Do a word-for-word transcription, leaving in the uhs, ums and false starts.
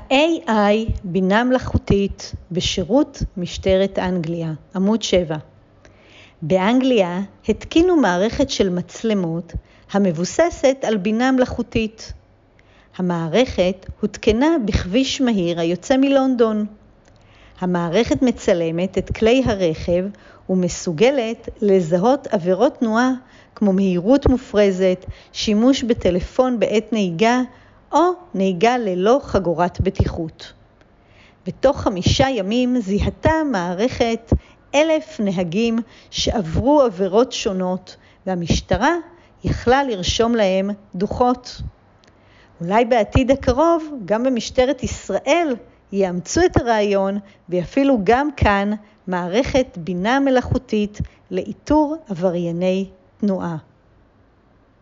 ה-איי איי בינה מלאכותית בשירות משטרת אנגליה, עמוד שבע. באנגליה התקינו מערכת של מצלמות המבוססת על בינה מלאכותית. המערכת הותקנה בכביש מהיר היוצא מלונדון. המערכת מצלמת את כלי הרכב ומסוגלת לזהות עבירות תנועה כמו מהירות מופרזת, שימוש בטלפון בעת נהיגה או נהיגה ללא חגורת בטיחות. בתוך חמישה ימים זיהתה מערכת אלף נהגים שעברו עבירות שונות והמשטרה יכלה לרשום להם דוחות. אולי בעתיד הקרוב גם במשטרת ישראל יאמצו את הרעיון ויפעילו גם כאן מערכת בינה מלאכותית לאיתור עברייני תנועה.